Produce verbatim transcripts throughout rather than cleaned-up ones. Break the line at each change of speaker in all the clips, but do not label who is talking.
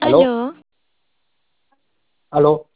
¿Aló?
Aló,
¿Aló?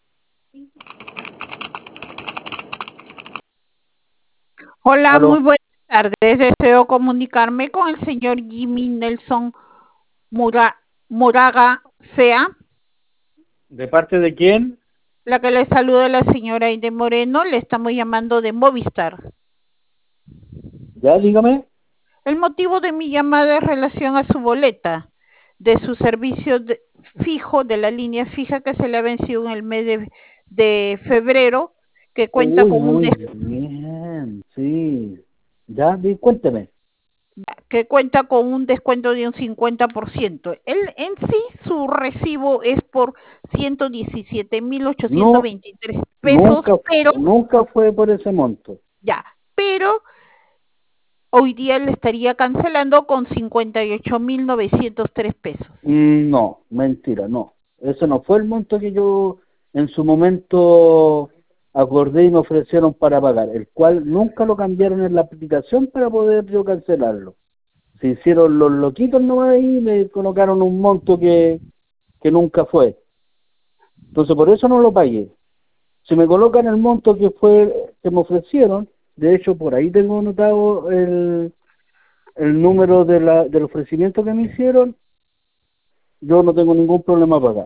Hola, muy
¿Aló?
buenas tardes. Deseo comunicarme con el señor Jimmy Nelson Mura- Moraga Sea.
¿De parte de quién?
La que le saluda la señora Aide Moreno. Le estamos llamando de Movistar.
Ya, dígame.
El motivo de mi llamada es relación a su boleta de su servicio de- fijo, de la línea fija que se le ha vencido en el mes de, de febrero, que cuenta
Uy,
con un
muy
des-
bien, sí. Ya, di, cuénteme.
que cuenta con un descuento de un cincuenta por ciento. Él, en sí, su recibo es por ciento diecisiete mil ochocientos
No,
veintitrés pesos,
nunca,
pero,
nunca fue por ese monto.
ya, pero hoy día le estaría cancelando con cincuenta y ocho mil novecientos tres pesos.
Mm, No, mentira, no. Ese no fue el monto que yo en su momento acordé y me ofrecieron para pagar, el cual nunca lo cambiaron en la aplicación para poder yo cancelarlo. Se hicieron los loquitos nomás ahí y me colocaron un monto que, que nunca fue. Entonces por eso no lo pagué. Si me colocan el monto que fue que me ofrecieron, de hecho por ahí tengo anotado el, el número de la, del ofrecimiento que me hicieron, yo no tengo ningún problema a pagar.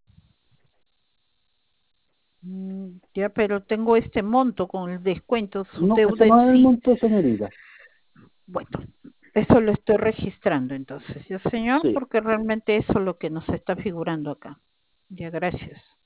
Mm, Ya, pero tengo este monto con el descuento, su
No, ese
deuda en
no es el
sí.
monto, señorita.
Bueno, eso lo estoy registrando entonces, ¿ya señor?
Sí.
Porque realmente eso es lo que nos está figurando acá. Ya, gracias.